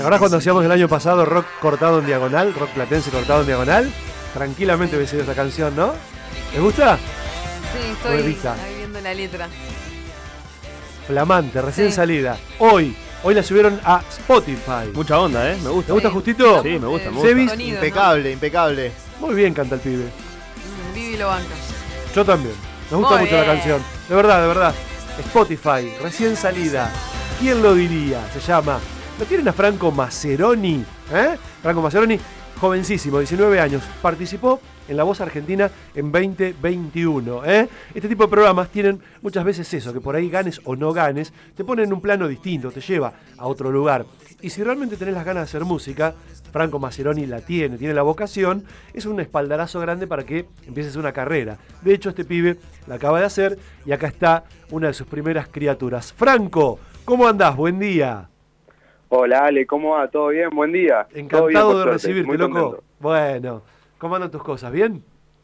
acordás cuando hacíamos el año pasado rock cortado en diagonal, rock platense cortado en diagonal? Tranquilamente hubiese sido esta canción, ¿no? ¿Les gusta? Sí, estoy ahí viendo la letra. Flamante, recién salida. Hoy la subieron a Spotify. Mucha onda, ¿eh? Me gusta. ¿Te gusta, Justito? Sí, me gusta. Sevis, impecable, ¿no? Impecable. Muy bien canta el pibe. Vivi lo banca. Yo también. Me gusta mucho la canción. De verdad, de verdad. Spotify, recién salida. ¿Quién lo diría? Se llama. ¿Lo tienen a Franco Maccheroni? Franco Maccheroni, jovencísimo, 19 años. Participó en La Voz Argentina en 2021. Este tipo de programas tienen muchas veces eso, que por ahí ganes o no ganes, te ponen en un plano distinto, te lleva a otro lugar. Y si realmente tenés las ganas de hacer música, Franco Maccheroni la tiene la vocación, es un espaldarazo grande para que empieces una carrera. De hecho, este pibe la acaba de hacer y acá está una de sus primeras criaturas. Franco, ¿cómo andás? Buen día. Hola Ale, ¿cómo va? ¿Todo bien? Buen día. Encantado de recibirte, loco. Bueno, ¿cómo andan tus cosas? ¿Bien?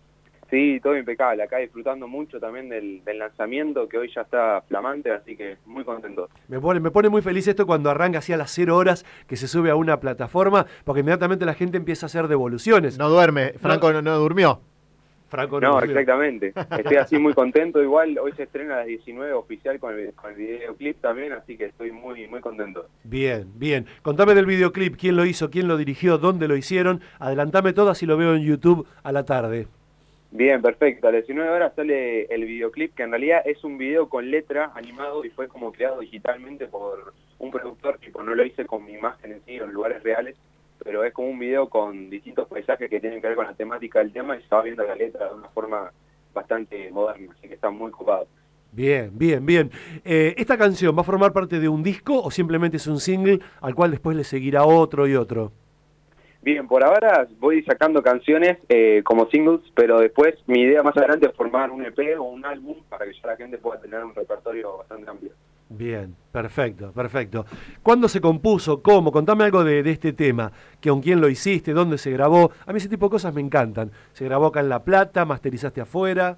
Sí, todo impecable. Acá disfrutando mucho también del lanzamiento, que hoy ya está flamante, así que muy contento. Me pone muy feliz esto cuando arranca así a las 0 horas que se sube a una plataforma, porque inmediatamente la gente empieza a hacer devoluciones. No duerme, Franco no durmió. Franco no, exactamente. Estoy así muy contento. Igual hoy se estrena a las 19 oficial con el videoclip también, así que estoy muy contento. Bien, bien. Contame del videoclip, quién lo hizo, quién lo dirigió, dónde lo hicieron. Adelantame todo, así lo veo en YouTube a la tarde. Bien, perfecto. A las 19 horas sale el videoclip, que en realidad es un video con letra animado y fue como creado digitalmente por un productor, tipo no lo hice con mi imagen en sí, en lugares reales, pero es como un video con distintos paisajes que tienen que ver con la temática del tema y se va viendo la letra de una forma bastante moderna, así que está muy copado. Bien, bien, bien. ¿Esta canción va a formar parte de un disco o simplemente es un single al cual después le seguirá otro y otro? Bien, por ahora voy sacando canciones como singles, pero después mi idea más adelante es formar un EP o un álbum para que ya la gente pueda tener un repertorio bastante amplio. Bien, perfecto, perfecto. ¿Cuándo se compuso? ¿Cómo? Contame algo de este tema. ¿Con quién lo hiciste? ¿Dónde se grabó? A mí ese tipo de cosas me encantan. ¿Se grabó acá en La Plata? ¿Masterizaste afuera?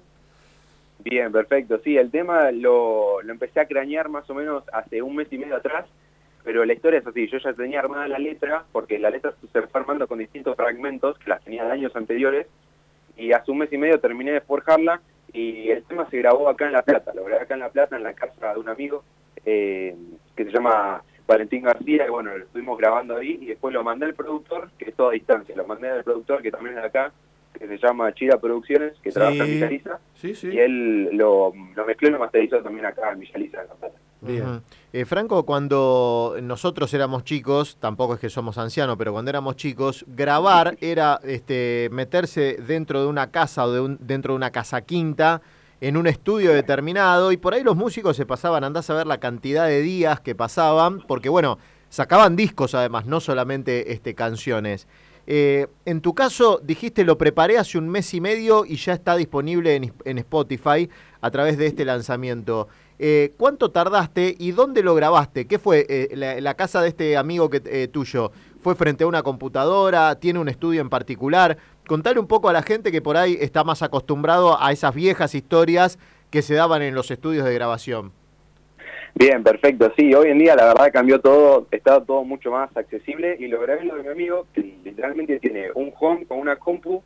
Bien, perfecto. Sí, el tema lo empecé a cranear más o menos hace un mes y medio atrás, pero la historia es así. Yo ya tenía armada la letra, porque la letra se fue armando con distintos fragmentos que las tenía de años anteriores, y hace un mes y medio terminé de forjarla, y el tema se grabó acá en La Plata. Lo grabé acá en La Plata, en la casa de un amigo, que se llama Valentín García, y bueno, lo estuvimos grabando ahí, y después lo mandé al productor, que es todo a distancia, lo mandé al productor, que también es de acá, que se llama Chira Producciones, que trabaja en Villaliza, y él lo mezcló y lo masterizó también acá en Villaliza de La Plata. Bien. Franco, cuando nosotros éramos chicos, tampoco es que somos ancianos, pero cuando éramos chicos, grabar era meterse dentro de una casa o dentro de una casa quinta, en un estudio determinado, y por ahí los músicos se pasaban, andás a ver la cantidad de días que pasaban, porque bueno, sacaban discos además, no solamente canciones. En tu caso, dijiste, lo preparé hace un mes y medio y ya está disponible en Spotify a través de este lanzamiento. ¿Cuánto tardaste y dónde lo grabaste? ¿Qué fue la casa de este amigo tuyo? ¿Fue frente a una computadora? ¿Tiene un estudio en particular? Contale un poco a la gente que por ahí está más acostumbrado a esas viejas historias que se daban en los estudios de grabación. Bien, perfecto. Sí, hoy en día la verdad cambió todo, está todo mucho más accesible, y lo grabé lo de mi amigo, que literalmente tiene un home con una compu,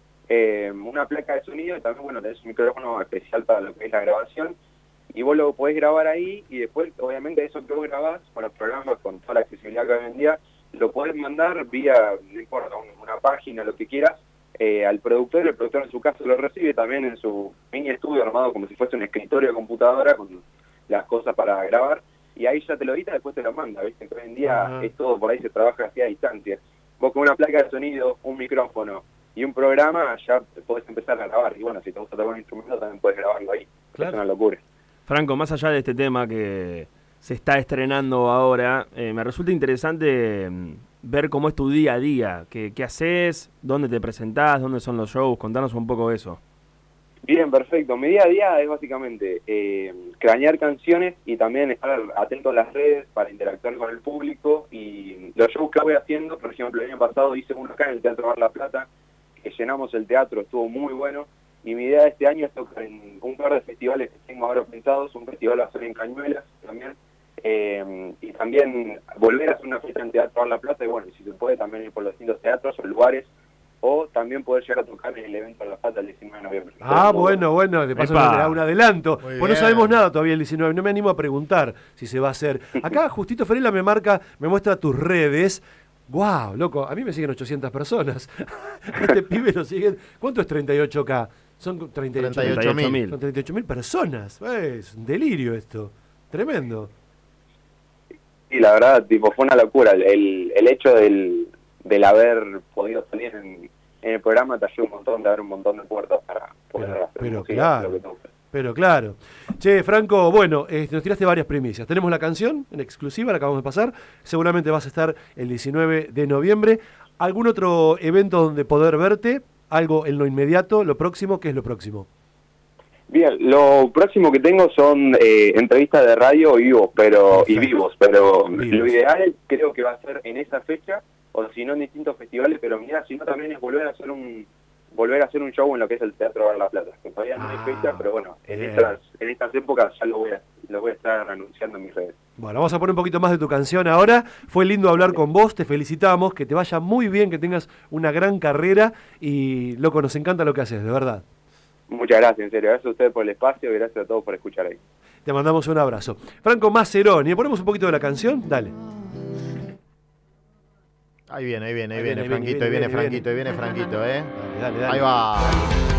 una placa de sonido, y también, bueno, tenés un micrófono especial para lo que es la grabación, y vos lo podés grabar ahí, y después, obviamente, eso que vos grabás con los programas, con toda la accesibilidad que hay hoy en día, lo podés mandar vía, no importa, una página, lo que quieras, al productor. El productor en su caso lo recibe también en su mini estudio armado como si fuese un escritorio de computadora con las cosas para grabar, y ahí ya te lo edita, después te lo manda, ¿viste? Hoy en día es todo, por ahí se trabaja así a distancia. Vos con una placa de sonido, un micrófono y un programa ya podés empezar a grabar, y bueno, si te gusta tocar un instrumento también podés grabarlo ahí. Claro. Es una locura. Franco, más allá de este tema que se está estrenando ahora, me resulta interesante ver cómo es tu día a día, qué haces, dónde te presentás, dónde son los shows, contanos un poco de eso. Bien, perfecto. Mi día a día es básicamente cranear canciones y también estar atento a las redes para interactuar con el público, y los shows que voy haciendo. Por ejemplo, el año pasado hice uno acá en el Teatro Mar La Plata, que llenamos el teatro, estuvo muy bueno, y mi idea de este año es tocar en un par de festivales que tengo ahora pensados. Un festival va a ser en Cañuelas también, y también volver a hacer una fecha en Teatro Mar del Plata, y bueno, si se puede también ir por los distintos teatros o lugares, o también poder llegar a tocar en el evento de La Plata el 19 de noviembre. Bueno, de paso un adelanto. Pues no sabemos nada todavía el 19, no me animo a preguntar si se va a hacer. Acá Justito Ferela me muestra tus redes. ¡Guau, loco! A mí me siguen 800 personas. A este pibe lo siguen. ¿Cuánto es 38K? Son 38.000. Son 38.000 personas. Es un delirio esto. Tremendo. Sí, la verdad, tipo, fue una locura. El hecho del haber podido salir en el programa te ayuda un montón, de abrir un montón de puertas para poder hacer música, pero claro. Che, Franco, bueno, nos tiraste varias primicias. Tenemos la canción en exclusiva, la acabamos de pasar. Seguramente vas a estar el 19 de noviembre. ¿Algún otro evento donde poder verte? ¿Algo en lo inmediato? ¿Lo próximo? ¿Qué es lo próximo? Bien, lo próximo que tengo son entrevistas de radio y vivos, pero lo ideal creo que va a ser en esa fecha, o si no en distintos festivales, pero mira, si no también es volver a hacer un show en lo que es el Teatro Mar del Plata, que todavía no hay fecha, pero bueno, en estas épocas ya lo voy a estar anunciando en mis redes. Bueno, vamos a poner un poquito más de tu canción ahora. Fue lindo hablar con vos, te felicitamos, que te vaya muy bien, que tengas una gran carrera y, loco, nos encanta lo que haces, de verdad. Muchas gracias, en serio. Gracias a ustedes por el espacio y gracias a todos por escuchar ahí. Te mandamos un abrazo. Franco Maceroni, ¿ponemos un poquito de la canción? Dale. Ahí viene Franquito, Franquito, ¿eh? Dale. Ahí va.